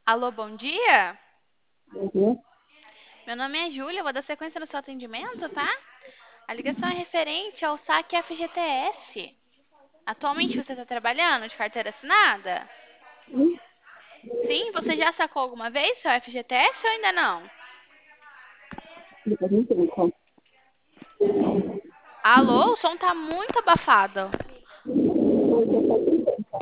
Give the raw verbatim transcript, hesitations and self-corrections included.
Alô, bom dia? Uhum. Meu nome é Júlia, eu vou dar sequência no seu atendimento, tá? A ligação é referente ao saque F G T S. Atualmente você está trabalhando de carteira assinada? Sim, você já sacou alguma vez seu F G T S ou ainda não? Depois me explica. Alô, o som tá muito abafado.